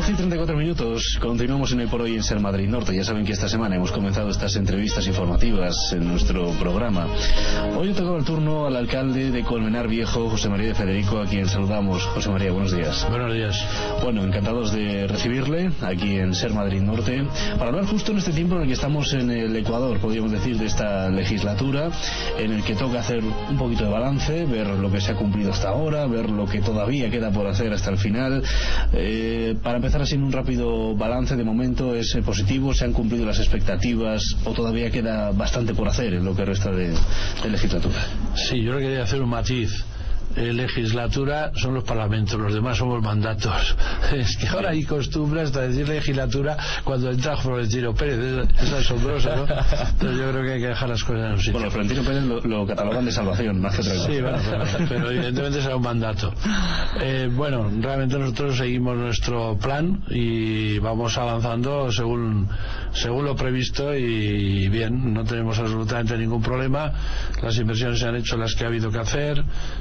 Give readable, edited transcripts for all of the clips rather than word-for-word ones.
12:34. Continuamos en Hoy por Hoy en Ser Madrid Norte. Ya saben que esta semana hemos comenzado estas entrevistas informativas en nuestro programa. Hoy le tocaba el turno al alcalde de Colmenar Viejo, José María de Federico, a quien saludamos. José María, buenos días. Buenos días. Bueno, encantados de recibirle aquí en Ser Madrid Norte para hablar justo en este tiempo en el que estamos en el Ecuador, podríamos decir, de esta legislatura, en el que toca hacer un poquito de balance, ver lo que se ha cumplido hasta ahora, ver lo que todavía queda por hacer hasta el final. Para empezar así en un rápido balance, de momento es positivo, se han cumplido las expectativas o todavía queda bastante por hacer en lo que resta de legislatura. Sí, yo le quería hacer un matiz. Legislatura son los parlamentos, los demás somos mandatos. Es que ahora hay costumbre hasta decir legislatura cuando entra Florentino Pérez, es asombrosa, ¿no? Entonces yo creo que hay que dejar las cosas en un sitio. Bueno, Florentino Pérez lo catalogan de salvación, más que otra cosa. Sí, bueno, pero evidentemente será un mandato. Bueno, realmente nosotros seguimos nuestro plan y vamos avanzando según lo previsto y bien, no tenemos absolutamente ningún problema. Las inversiones se han hecho las que ha habido que hacer.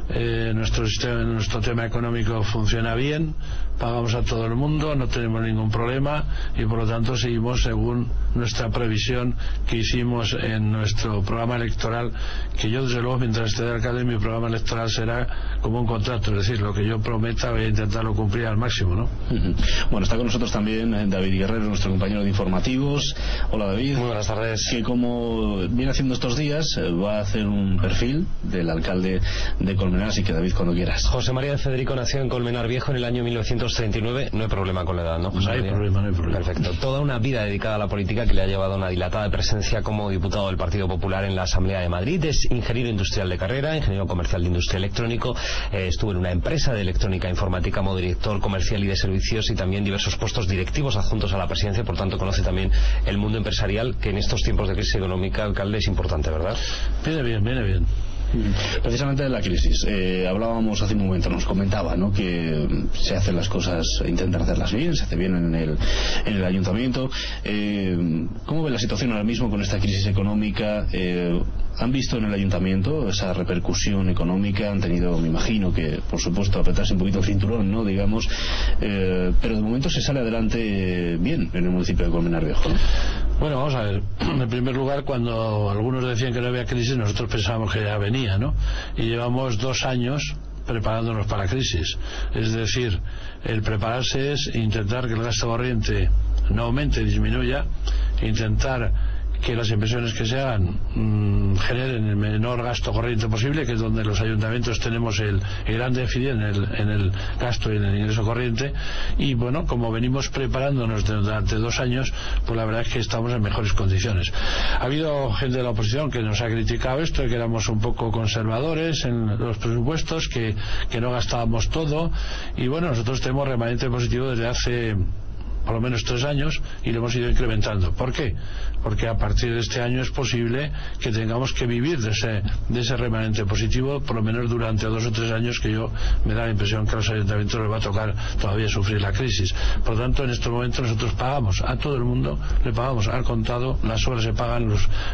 Nuestro tema económico funciona bien, pagamos a todo el mundo, no tenemos ningún problema y por lo tanto seguimos según nuestra previsión que hicimos en nuestro programa electoral, que yo desde luego mientras esté de alcalde mi programa electoral será como un contrato, es decir, lo que yo prometa voy a intentarlo cumplir al máximo, ¿no? Bueno, está con nosotros también David Guerrero, nuestro compañero de informativos. Hola David. Muy buenas tardes. Que como viene haciendo estos días va a hacer un perfil del alcalde de Colmenar, así que David, cuando quieras. José María de Federico nació en Colmenar Viejo en el año 1939. No hay problema con la edad, ¿no, José María? No hay problema. Perfecto. Toda una vida dedicada a la política que le ha llevado a una dilatada presencia como diputado del Partido Popular en la Asamblea de Madrid. Es ingeniero industrial de carrera, ingeniero comercial de industria electrónico. Estuvo en una empresa de electrónica informática como director comercial y de servicios y también diversos puestos directivos adjuntos a la presidencia. Por tanto, conoce también el mundo empresarial, que en estos tiempos de crisis económica, alcalde, es importante, ¿verdad? Viene bien. Precisamente de la crisis, hablábamos hace un momento, nos comentaba, ¿no?, que se hacen las cosas, intentan hacerlas bien, se hace bien en el ayuntamiento. ¿Cómo ve la situación ahora mismo con esta crisis económica? ¿Han visto en el ayuntamiento esa repercusión económica? Han tenido, me imagino que, por supuesto, apretarse un poquito el cinturón, ¿no?, digamos, pero de momento se sale adelante bien en el municipio de Colmenar Viejo, ¿no? Bueno, vamos a ver. En primer lugar, cuando algunos decían que no había crisis, nosotros pensábamos que ya venía, ¿no? Y llevamos 2 años preparándonos para la crisis. Es decir, el prepararse es intentar que el gasto corriente no aumente, disminuya, intentar que las inversiones que se hagan generen el menor gasto corriente posible, que es donde los ayuntamientos tenemos el gran déficit en el gasto y en el ingreso corriente. Y bueno, como venimos preparándonos durante 2 años, pues la verdad es que estamos en mejores condiciones. Ha habido gente de la oposición que nos ha criticado esto, que éramos un poco conservadores en los presupuestos, que no gastábamos todo, y bueno, nosotros tenemos remanente positivo desde hace por lo menos 3 años y lo hemos ido incrementando. ¿Por qué? Porque a partir de este año es posible que tengamos que vivir de ese remanente positivo, por lo menos durante 2 o 3 años, que yo me da la impresión que a los ayuntamientos les va a tocar todavía sufrir la crisis. Por lo tanto, en estos momentos nosotros pagamos a todo el mundo, le pagamos al contado, las obras se pagan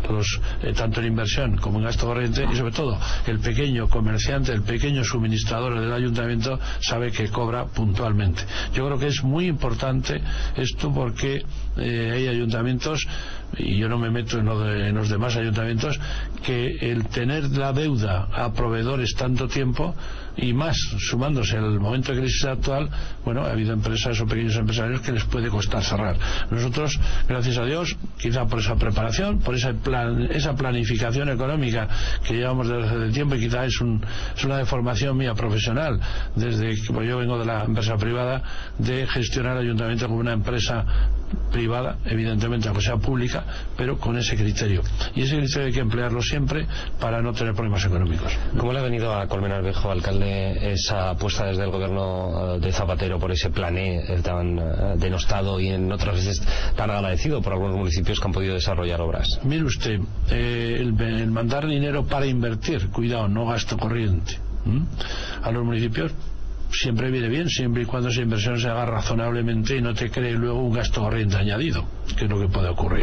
tanto en inversión como en gasto corriente, y sobre todo el pequeño comerciante, el pequeño suministrador del ayuntamiento sabe que cobra puntualmente. Yo creo que es muy importante esto, porque hay ayuntamientos, y yo no me meto en los demás ayuntamientos, que el tener la deuda a proveedores tanto tiempo, y más sumándose al momento de crisis actual, bueno, ha habido empresas o pequeños empresarios que les puede costar cerrar. Nosotros, gracias a Dios, quizá por esa preparación, por esa planificación económica que llevamos desde hace tiempo, y quizá es una deformación mía profesional, desde que yo vengo de la empresa privada, de gestionar el ayuntamiento como una empresa privada, evidentemente aunque sea pública, pero con ese criterio, y ese criterio hay que emplearlo siempre para no tener problemas económicos. ¿Cómo le ha venido a Colmenar Viejo, alcalde, esa apuesta desde el gobierno de Zapatero por ese plan E tan denostado y en otras veces tan agradecido por algunos municipios que han podido desarrollar obras? Mire usted, el mandar dinero para invertir, cuidado, no gasto corriente, a los municipios siempre viene bien, siempre y cuando esa inversión se haga razonablemente y no te cree luego un gasto corriente añadido, que es lo que puede ocurrir.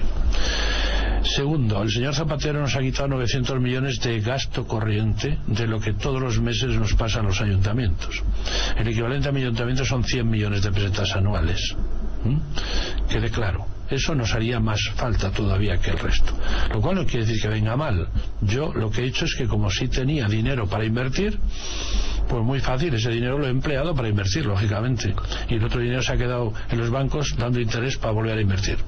Segundo, el señor Zapatero nos ha quitado 900 millones de gasto corriente de lo que todos los meses nos pasa a los ayuntamientos. El equivalente a mi ayuntamiento son 100 millones de pesetas anuales. Quede claro. Eso nos haría más falta todavía que el resto, lo cual no quiere decir que venga mal. Yo lo que he hecho es que, como sí tenía dinero para invertir, pues muy fácil, ese dinero lo he empleado para invertir, lógicamente, y el otro dinero se ha quedado en los bancos dando interés para volver a invertir.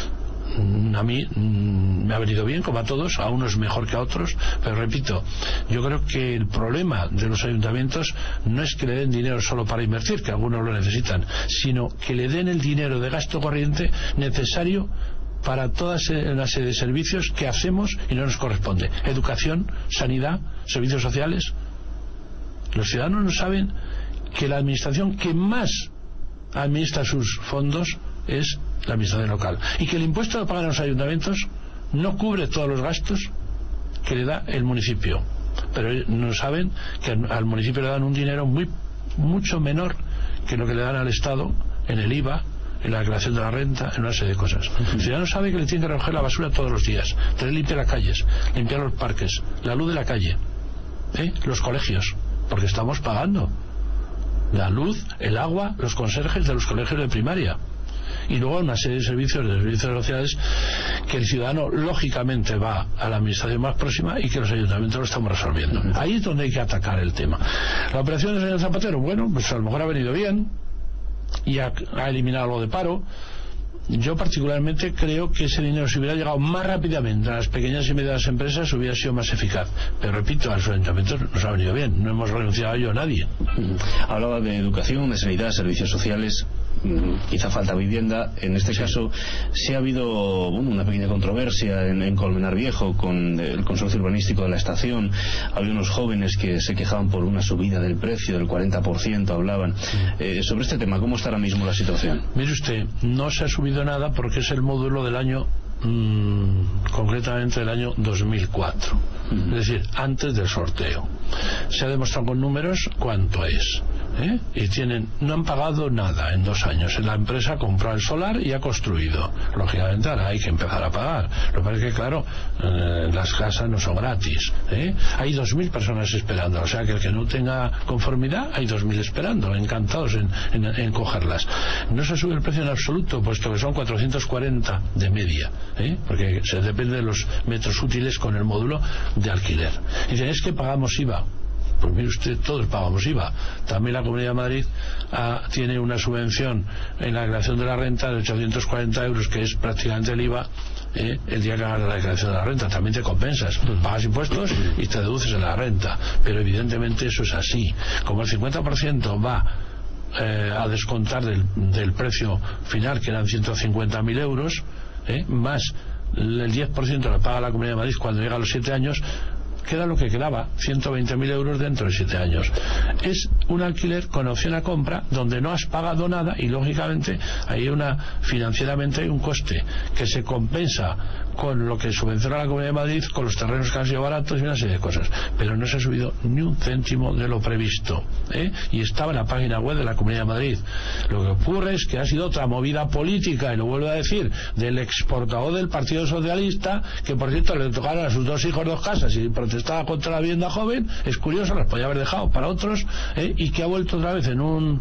A mí me ha venido bien, como a todos, a unos mejor que a otros, pero repito, yo creo que el problema de los ayuntamientos no es que le den dinero solo para invertir, que algunos lo necesitan, sino que le den el dinero de gasto corriente necesario para toda una serie de servicios que hacemos y no nos corresponde: educación, sanidad, servicios sociales. Los ciudadanos no saben que la administración que más administra sus fondos es la administración local, y que el impuesto que pagan los ayuntamientos no cubre todos los gastos que le da el municipio, pero no saben que al municipio le dan un dinero mucho menor que lo que le dan al Estado en el IVA, en la declaración de la renta, en una serie de cosas. El ciudadano sabe que le tiene que recoger la basura todos los días, tener limpia las calles, limpiar los parques, la luz de la calle, los colegios, porque estamos pagando la luz, el agua, los conserjes de los colegios de primaria, y luego una serie de servicios sociales que el ciudadano lógicamente va a la administración más próxima y que los ayuntamientos lo estamos resolviendo. Ahí es donde hay que atacar el tema. La operación del señor Zapatero, bueno, pues a lo mejor ha venido bien y ha eliminado lo de paro. Yo particularmente creo que ese dinero, si hubiera llegado más rápidamente a las pequeñas y medianas empresas, hubiera sido más eficaz. Pero repito, a los ayuntamientos nos ha venido bien, no hemos renunciado a ello a nadie. Hablaba de educación, de sanidad, servicios sociales, quizá falta vivienda. En este caso sí ha habido una pequeña controversia en Colmenar Viejo con el consorcio urbanístico de la estación. Había unos jóvenes que se quejaban por una subida del precio del 40%, hablaban. Sobre este tema, ¿cómo está ahora mismo la situación? Mire usted, no se ha subido nada porque es el módulo del año concretamente del año 2004, es decir, antes del sorteo. Se ha demostrado con números cuánto es, y no han pagado nada en 2 años. La empresa compró el solar y ha construido. Lógicamente ahora hay que empezar a pagar. Lo que pasa es que, claro, las casas no son gratis, hay 2.000 personas esperando, o sea que el que no tenga conformidad, hay 2.000 esperando, encantados en cogerlas. No se sube el precio en absoluto, puesto que son 440 de media, porque se depende de los metros útiles con el módulo de alquiler. Y dicen, es que pagamos IVA. Pues mire usted, todos pagamos IVA. También la Comunidad de Madrid tiene una subvención en la declaración de la renta de 840 euros, que es prácticamente el IVA. El día que hagas la declaración de la renta también te compensas, pagas impuestos y te deduces en la renta, pero evidentemente eso es así. Como el 50% va a descontar del precio final, que eran 150.000 euros, más el 10% lo paga la Comunidad de Madrid cuando llega a los 7 años, queda lo que quedaba, 120.000 euros dentro de 7 años. Es un alquiler con opción a compra donde no has pagado nada, y lógicamente financieramente hay un coste que se compensa con lo que subvenciona la Comunidad de Madrid, con los terrenos que han sido baratos y una serie de cosas, pero no se ha subido ni un céntimo de lo previsto, y estaba en la página web de la Comunidad de Madrid. Lo que ocurre es que ha sido otra movida política, y lo vuelvo a decir, del exportador del Partido Socialista, que por cierto le tocaron a sus 2 hijos 2 casas y protestaba contra la vivienda joven. Es curioso, las podía haber dejado para otros, y que ha vuelto otra vez en una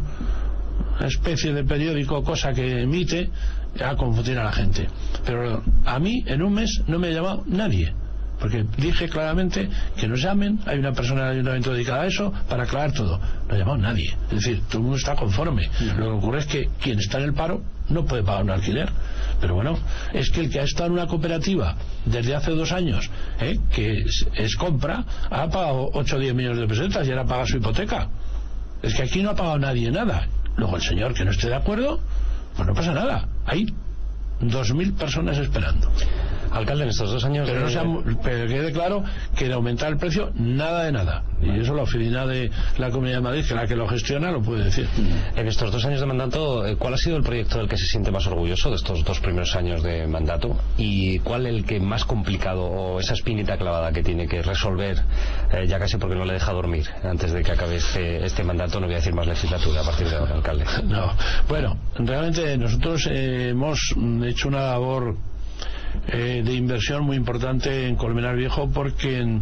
especie de periódico, cosa que emite, a confundir a la gente. Pero a mí en un mes no me ha llamado nadie, porque dije claramente que nos llamen, hay una persona del ayuntamiento dedicada a eso para aclarar todo. No ha llamado nadie, es decir, todo el mundo está conforme. Lo que ocurre es que quien está en el paro no puede pagar un alquiler. Pero bueno, es que el que ha estado en una cooperativa desde hace 2 años, que es compra, ha pagado 8 o 10 millones de pesetas y ahora paga su hipoteca. Es que aquí no ha pagado nadie nada. Luego el señor que no esté de acuerdo, pues no pasa nada. Hay 2.000 personas esperando. Alcalde, en estos 2 años... Pero quede claro que de aumentar el precio, nada de nada. Y eso la oficina de la Comunidad de Madrid, que es la que lo gestiona, lo puede decir. En estos 2 años de mandato, ¿cuál ha sido el proyecto del que se siente más orgulloso de estos 2 primeros años de mandato? ¿Y cuál el que más complicado, o esa espinita clavada que tiene que resolver, ya casi porque no le deja dormir antes de que acabe este mandato? No voy a decir más legislatura a partir de ahora, alcalde. No. Bueno, realmente nosotros hemos hecho una labor de inversión muy importante en Colmenar Viejo, porque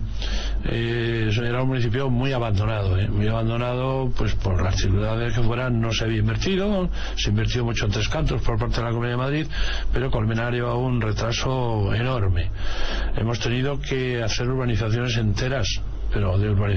era un municipio muy abandonado, pues por las circunstancias que fueran. No se había invertido, se invirtió mucho en Tres Cantos por parte de la Comunidad de Madrid, pero Colmenar lleva un retraso enorme. Hemos tenido que hacer urbanizaciones enteras, pero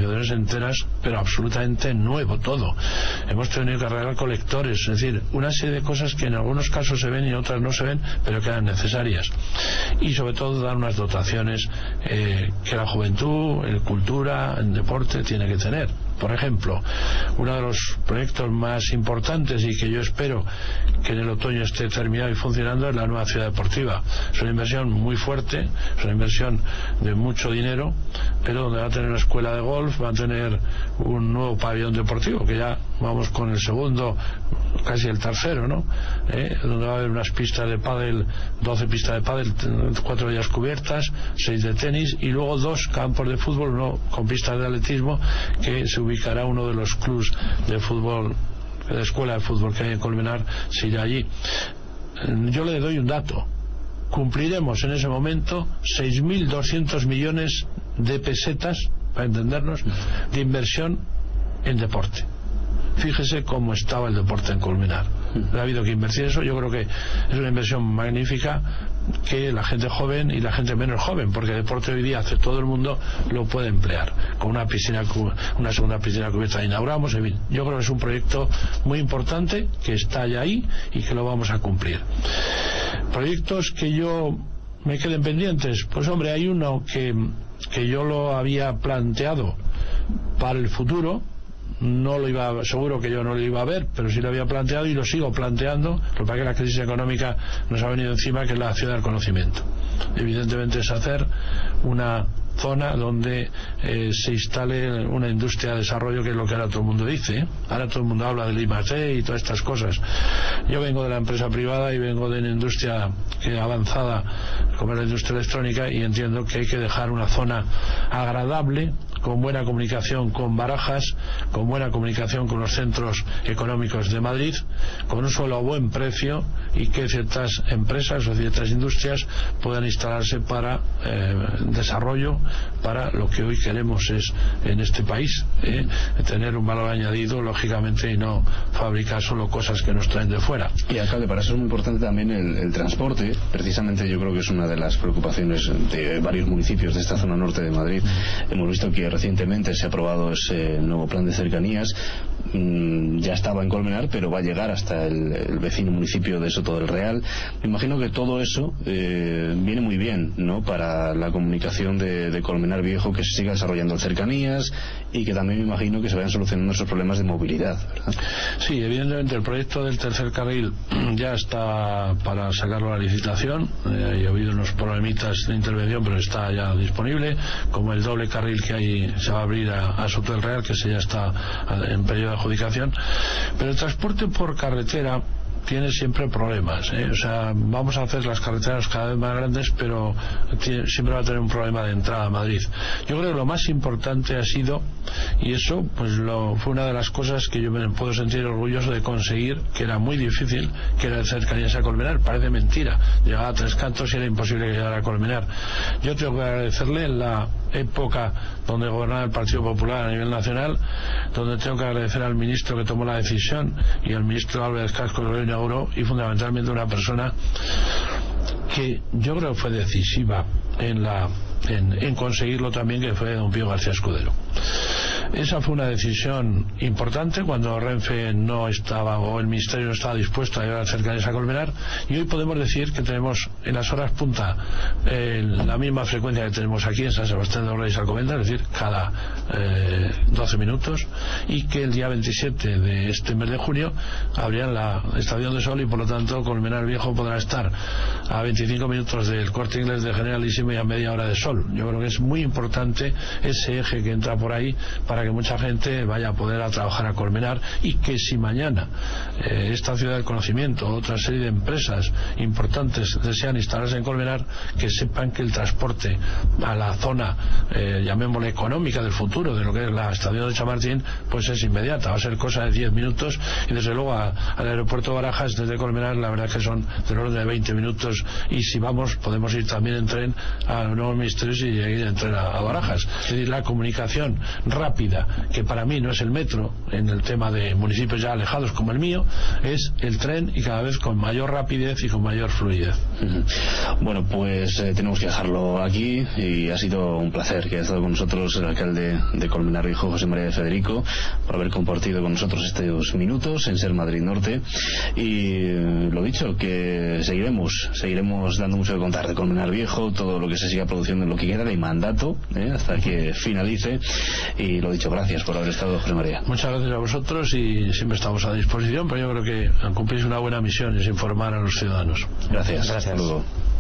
absolutamente nuevo todo. Hemos tenido que arreglar colectores, es decir, una serie de cosas que en algunos casos se ven y en otras no se ven, pero que eran necesarias. Y sobre todo dar unas dotaciones que la juventud, en cultura, en deporte tiene que tener. Por ejemplo, uno de los proyectos más importantes y que yo espero que en el otoño esté terminado y funcionando es la nueva ciudad deportiva. Es una inversión muy fuerte, es una inversión de mucho dinero, pero donde va a tener una escuela de golf, va a tener un nuevo pabellón deportivo, que ya vamos con el segundo, casi el tercero, ¿no? Donde va a haber unas pistas de pádel, 12 pistas de pádel, 4 de ellas cubiertas, 6 de tenis, y luego 2 campos de fútbol, uno con pistas de atletismo, que se ubicará uno de los clubs de fútbol, de escuela de fútbol que hay en Colmenar, se irá allí. Yo le doy un dato: cumpliremos en ese momento 6.200 millones de pesetas, para entendernos, de inversión en deporte. Fíjese cómo estaba el deporte en Colmenar. Ha habido que invertir eso. Yo creo que es una inversión magnífica, que la gente joven y la gente menos joven, porque el deporte hoy día hace todo el mundo, lo puede emplear. Con una segunda piscina cubierta inauguramos, en fin. Yo creo que es un proyecto muy importante, que está ya ahí y que lo vamos a cumplir. Proyectos que yo me queden pendientes, pues hombre, hay uno que yo lo había planteado para el futuro. Seguro que yo no lo iba a ver, pero sí lo había planteado y lo sigo planteando. Lo que pasa es que la crisis económica nos ha venido encima, que es la ciudad del conocimiento. Evidentemente es hacer una zona donde se instale una industria de desarrollo, que es lo que ahora todo el mundo dice. Ahora todo el mundo habla del I+D y todas estas cosas. Yo vengo de la empresa privada y vengo de una industria avanzada como es la industria electrónica, y entiendo que hay que dejar una zona agradable, con buena comunicación con Barajas, con buena comunicación con los centros económicos de Madrid, con un suelo a buen precio, y que ciertas empresas o ciertas industrias puedan instalarse para desarrollo, para lo que hoy queremos es en este país, tener un valor añadido, lógicamente, y no fabricar solo cosas que nos traen de fuera. Y alcalde, para eso es muy importante también el transporte. Precisamente yo creo que es una de las preocupaciones de varios municipios de esta zona norte de Madrid. Hemos visto que recientemente se ha aprobado ese nuevo plan de cercanías. Ya estaba en Colmenar, pero va a llegar hasta el vecino municipio de Soto del Real. Me imagino que todo eso viene muy bien, ¿no?, para la comunicación de Colmenar Viejo, que se siga desarrollando en cercanías, y que también me imagino que se vayan solucionando esos problemas de movilidad, ¿verdad? Sí, evidentemente el proyecto del tercer carril ya está para sacarlo a la licitación. Ha habido unos problemitas de intervención, pero está ya disponible, como el doble carril que hay, se va a abrir a Soto del Real, que se ya está en periodo de adjudicación. Pero el transporte por carretera tiene siempre problemas, O sea, vamos a hacer las carreteras cada vez más grandes, pero siempre va a tener un problema de entrada a Madrid. Yo creo que lo más importante ha sido, y eso pues fue una de las cosas que yo me puedo sentir orgulloso de conseguir, que era muy difícil, que era el cercanías a Colmenar. Parece mentira, llegaba a Tres Cantos y era imposible que llegara a Colmenar. Yo tengo que agradecerle en la época donde gobernaba el Partido Popular a nivel nacional, donde tengo que agradecer al ministro que tomó la decisión, y al ministro Álvarez Cascos, que lo inauguró, y fundamentalmente una persona que yo creo fue decisiva en conseguirlo también, que fue don Pío García Escudero. Esa fue una decisión importante cuando Renfe no estaba, o el Ministerio no estaba dispuesto a llevar cercanías a Colmenar, y hoy podemos decir que tenemos en las horas punta la misma frecuencia que tenemos aquí en San Sebastián de Reyes Alcobendas, es decir, cada 12 minutos, y que el día 27 de este mes de junio abrirán la estación de Sol, y por lo tanto Colmenar Viejo podrá estar a 25 minutos del Corte Inglés de Generalísimo y a media hora de Sol. Yo creo que es muy importante ese eje que entra por ahí, para para que mucha gente vaya a poder a trabajar a Colmenar, y que si mañana esta ciudad del conocimiento, otra serie de empresas importantes desean instalarse en Colmenar, que sepan que el transporte a la zona, llamémosle económica del futuro, de lo que es la estación de Chamartín, pues es inmediata, va a ser cosa de 10 minutos, y desde luego al aeropuerto de Barajas desde Colmenar la verdad que son del orden de 20 minutos, y si vamos podemos ir también en tren a Nuevos Ministerios y ir en tren a Barajas. Es decir, la comunicación rápida, que para mí no es el metro en el tema de municipios ya alejados como el mío, es el tren, y cada vez con mayor rapidez y con mayor fluidez. Bueno, pues tenemos que dejarlo aquí, y ha sido un placer que haya estado con nosotros el alcalde de Colmenar Viejo, José María de Federico, por haber compartido con nosotros estos minutos en Ser Madrid Norte. Y lo dicho, que seguiremos dando mucho de contar de Colmenar Viejo, todo lo que se siga produciendo en lo que queda de mandato, hasta que finalice. Y lo dicho, gracias por haber estado, José María. Muchas gracias a vosotros, y siempre estamos a disposición, pero yo creo que cumplís una buena misión, es informar a los ciudadanos. Gracias. Gracias.